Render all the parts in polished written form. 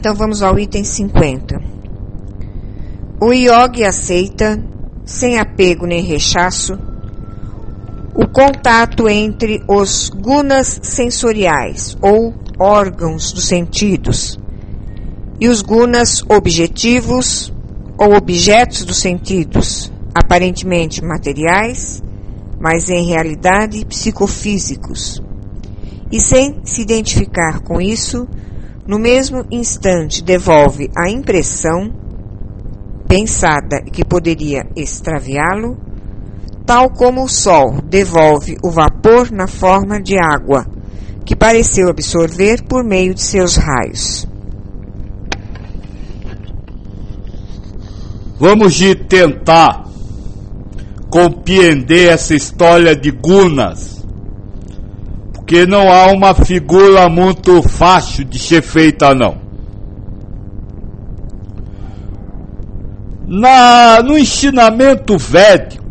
Então vamos ao item 50. O yogi aceita, sem apego nem rechaço, o contato entre os gunas sensoriais, ou órgãos dos sentidos, e os gunas objetivos, ou objetos dos sentidos, aparentemente materiais, mas em realidade psicofísicos. E sem se identificar com isso, no mesmo instante devolve a impressão pensada que poderia extraviá-lo, tal como o sol devolve o vapor na forma de água, que pareceu absorver por meio de seus raios. Vamos tentar compreender essa história de gunas, porque não há uma figura muito fácil de ser feita, não. No ensinamento védico,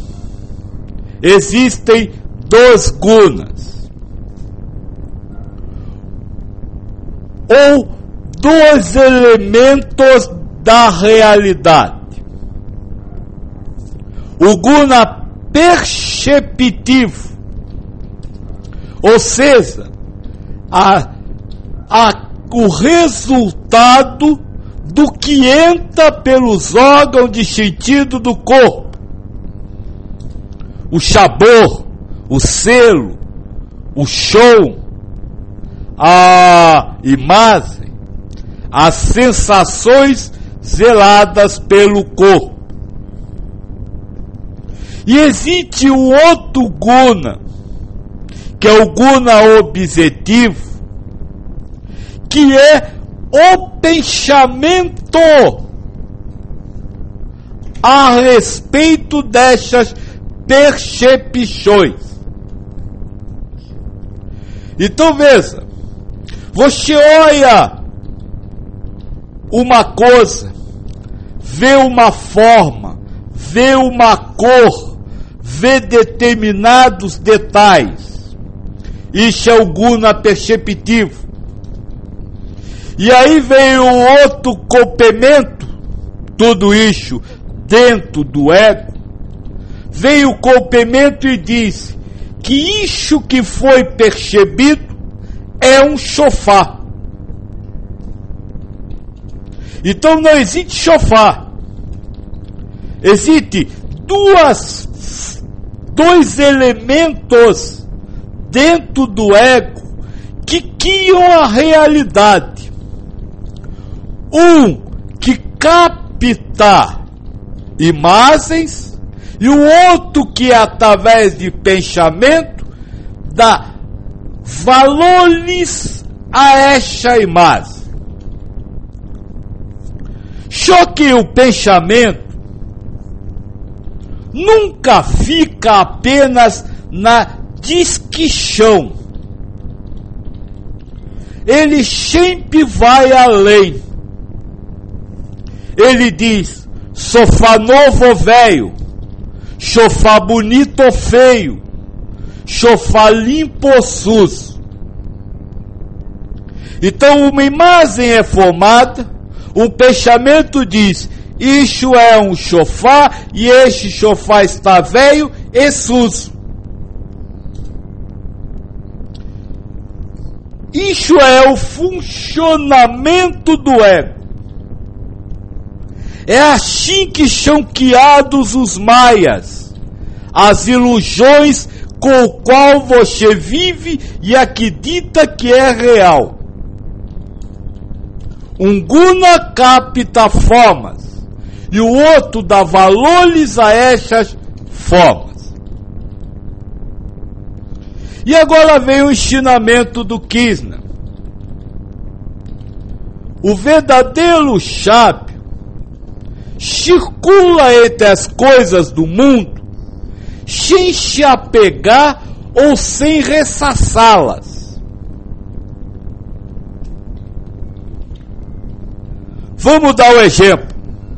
existem 2 gunas, ou 2 elementos da realidade. O guna perceptivo, ou seja, o resultado do que entra pelos órgãos de sentido do corpo. O sabor, o selo, o som, a imagem, as sensações zeladas pelo corpo. E existe um outro guna, que é o guna objetivo, que é o pensamento a respeito dessas percepções. Então veja, você olha uma coisa, vê uma forma, vê uma cor, vê determinados detalhes. Isso é o guna perceptivo. E aí veio outro complemento, tudo isso dentro do ego. Veio o complemento e disse que isso que foi percebido é um sofá. Então não existe sofá. Existe dois elementos dentro do ego que criam a realidade. Um que capta imagens e o outro que através de pensamento dá valores a essa imagem. Só que o pensamento nunca fica apenas na descrição. Ele sempre vai além. Ele diz, sofá novo ou velho, sofá bonito ou feio, sofá limpo ou sujo. Então uma imagem é formada, um pensamento diz, isso é um sofá e este sofá está velho e sujo. Isso é o funcionamento do ego. É assim que são criados os maias, as ilusões com o qual você vive e acredita que é real. Um guna capta formas e o outro dá valores a essas formas. E agora vem o ensinamento do Krishna. O verdadeiro sábio circula entre as coisas do mundo sem se apegar ou sem ressaçá-las. Vamos dar um exemplo.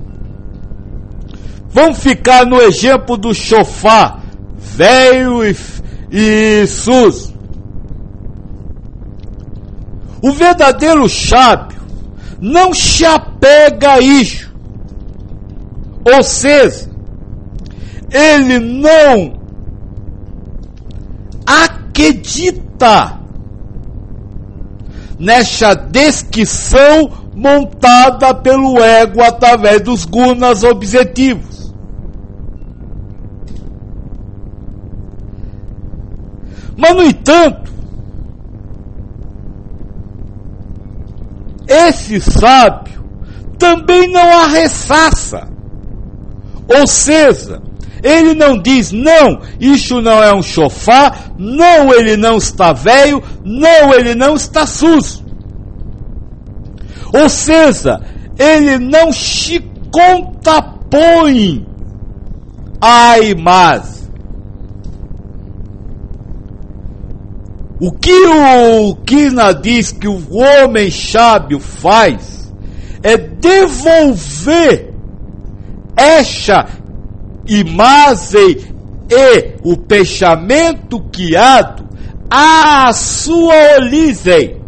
Vamos ficar no exemplo do sofá velho e sujo. O verdadeiro sábio não se apega a isso. Ou seja, ele não acredita nessa descrição montada pelo ego através dos gunas objetivos. Mas, no entanto, esse sábio também não a ressaça. Ou seja, ele não diz, não, isso não é um sofá, não, ele não está velho, não, ele não está sujo. Ou seja, ele não se contrapõe à imagem. O que o Krishna diz que o homem sábio faz é devolver essa imagem e o pensamento criado à sua origem.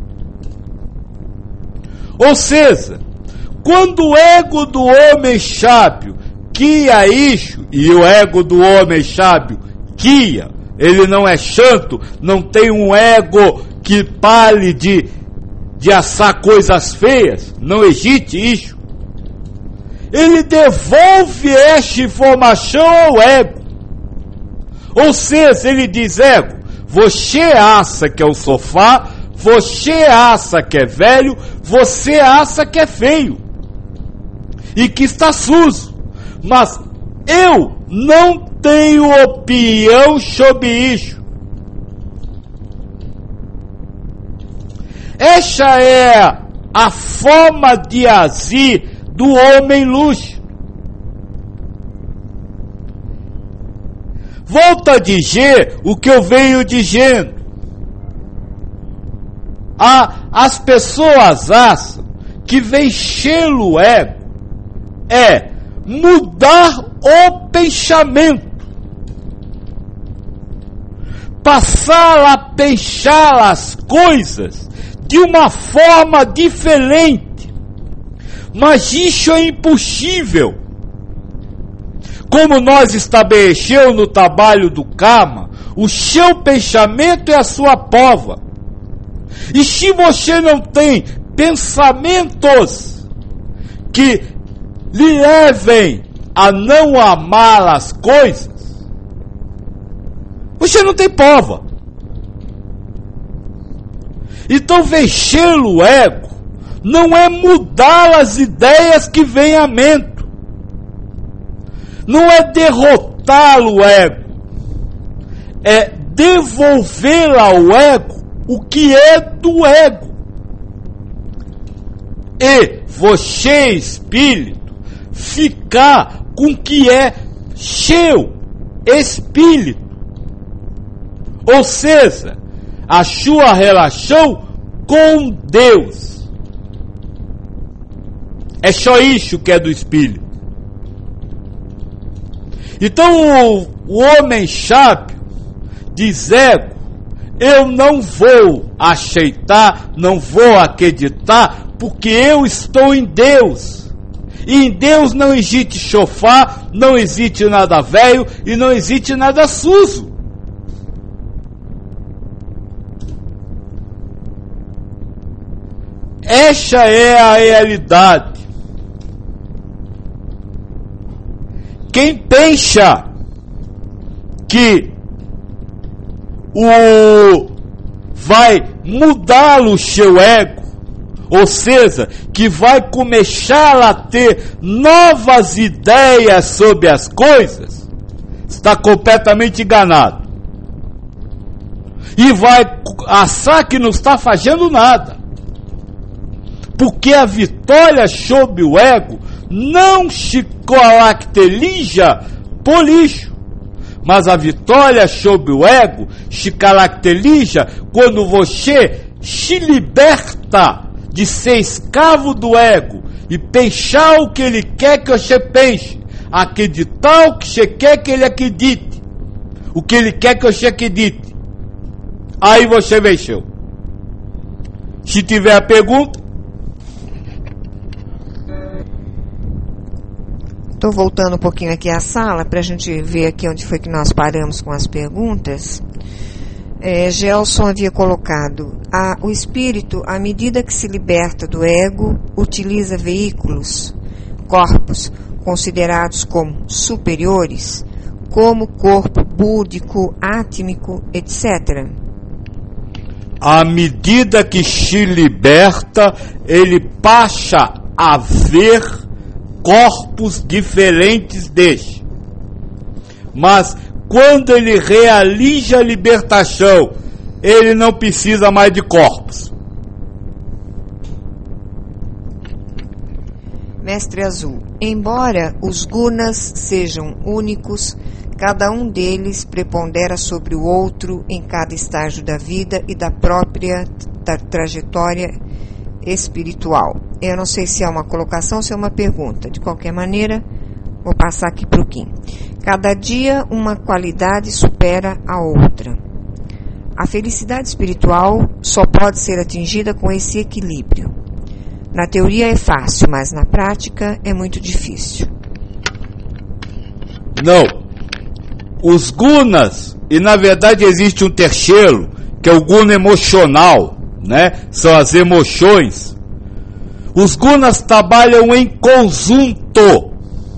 Ou seja, quando o ego do homem sábio cria isso, e o ego do homem sábio cria, ele não é santo, não tem um ego que pare de assar coisas feias, não existe isso. Ele devolve essa informação ao ego. Ou seja, ele diz, ego, você acha que é um sofá, você acha que é velho, você acha que é feio e que está sujo, mas eu não tenho opinião sobre isso. Essa é a forma de agir do homem luz. Volto a dizer o que eu venho dizendo. As pessoas acham que vencer o ego é mudar o pensamento, passar a pensar as coisas de uma forma diferente. Mas isso é impossível. Como nós estabelecemos no trabalho do karma, o seu pensamento é a sua prova. E se você não tem pensamentos que lhe levem a não amar as coisas, você não tem prova. Então vencer o ego não é mudar as ideias que vêm à mente, não é derrotar o ego, é devolver ao ego o que é do ego. E você, espírito, ficar com o que é seu espírito. Ou seja, a sua relação com Deus. É só isso que é do espírito. Então o homem sábio diz, ego, eu não vou aceitar, não vou acreditar, porque eu estou em Deus. E em Deus não existe sofá, não existe nada velho e não existe nada sujo. Essa é a realidade. Quem pensa que vai mudar o seu ego, ou seja, que vai começar a ter novas ideias sobre as coisas, está completamente enganado. E vai achar que não está fazendo nada. Porque a vitória sobre o ego não se caracteriza por isso. Mas a vitória sobre o ego se caracteriza quando você se liberta de ser escravo do ego e pensar o que ele quer que você pense, acreditar o que você quer que ele acredite, o que ele quer que você acredite. Aí você venceu. Se tiver a pergunta. Estou voltando um pouquinho aqui à sala para a gente ver aqui onde foi que nós paramos com as perguntas. Gelson havia colocado: o espírito, à medida que se liberta do ego, utiliza veículos, corpos, considerados como superiores, como corpo búdico, átmico, etc. À medida que se liberta, ele passa a ver corpos diferentes deste. Mas quando ele realiza a libertação, ele não precisa mais de corpos. Mestre Azul, embora os gunas sejam únicos, cada um deles prepondera sobre o outro em cada estágio da vida e da própria trajetória espiritual. Eu não sei se é uma colocação ou se é uma pergunta. De qualquer maneira, vou passar aqui para o Kim. Cada dia uma qualidade supera a outra. A felicidade espiritual só pode ser atingida com esse equilíbrio. Na teoria é fácil, mas na prática é muito difícil. Não. Os gunas, e na verdade existe um terceiro, que é o guna emocional, né? São as emoções. Os gunas trabalham em conjunto.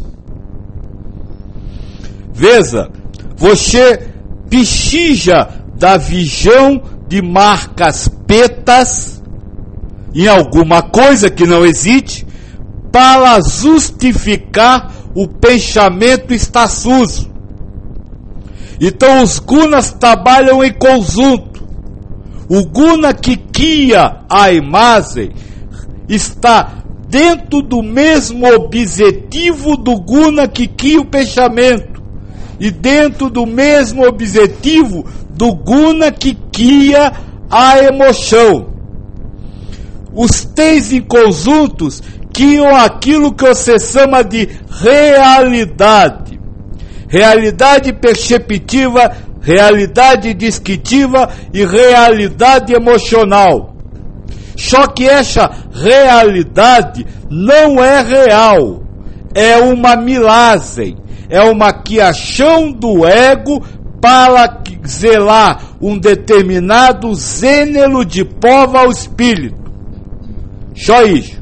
Veja, você precisa da visão de marcas pretas em alguma coisa que não existe para justificar o pensamento está sujo. Então os gunas trabalham em conjunto. O guna que cria a imagem está dentro do mesmo objetivo do guna que cria o pensamento e dentro do mesmo objetivo do guna que cria a emoção. Os três em conjuntos criam aquilo que você chama de realidade. Realidade perceptiva, realidade descritiva e realidade emocional. Só que essa realidade não é real, é uma milagem, é uma criação do ego para zelar um determinado gênero de prova ao espírito. Só isso.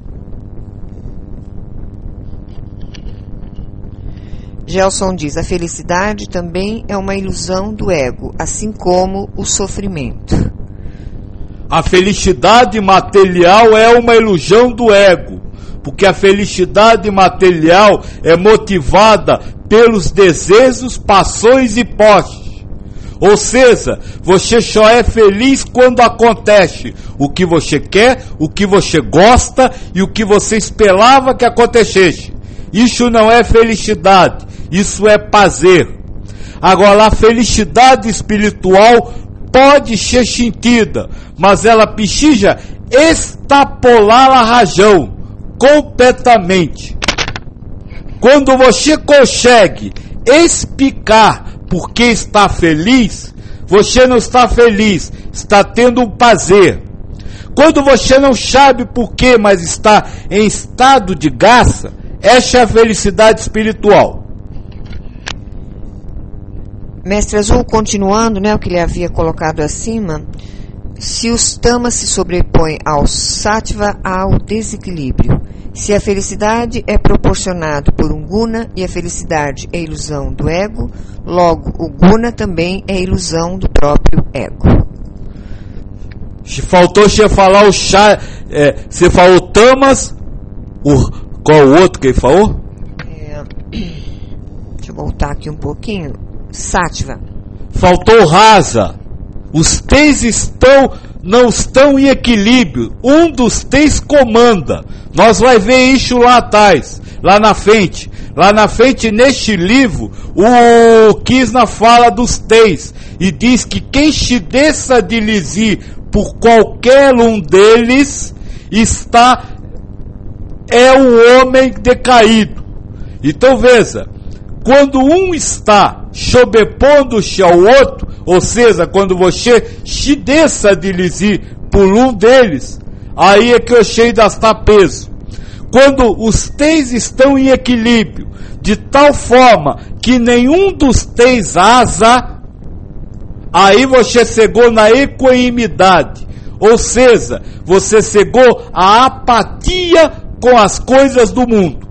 Gelson diz: a felicidade também é uma ilusão do ego, assim como o sofrimento. A felicidade material é uma ilusão do ego, porque a felicidade material é motivada pelos desejos, paixões e posses. Ou seja, você só é feliz quando acontece o que você quer, o que você gosta e o que você esperava que acontecesse. Isso não é felicidade, isso é prazer. Agora, a felicidade espiritual pode ser sentida, mas ela precisa extrapolar a razão completamente. Quando você consegue explicar por que está feliz, você não está feliz, está tendo um prazer. Quando você não sabe por quê, mas está em estado de graça, essa é a felicidade espiritual. Mestre Azul, continuando, o que ele havia colocado acima, se os tamas se sobrepõem ao sattva, há o desequilíbrio. Se a felicidade é proporcionada por um guna e a felicidade é ilusão do ego, logo o guna também é ilusão do próprio ego. Faltou você falar o chá, você falou tamas, qual o outro que ele falou? Deixa eu voltar aqui um pouquinho. Sattva. Faltou rasa. Os três não estão em equilíbrio. Um dos três comanda. Nós vamos ver isso lá atrás, lá na frente. Lá na frente, neste livro, o Krishna fala dos três e diz que quem se deixa de lizir por qualquer um deles é o homem decaído. Então veja, quando um está sobrepondo-se ao outro, ou seja, quando você se deixa de lizir por um deles, aí é que o Shei está preso. Quando os três estão em equilíbrio, de tal forma que nenhum dos três asa, aí você chegou na equanimidade. Ou seja, você chegou à apatia com as coisas do mundo.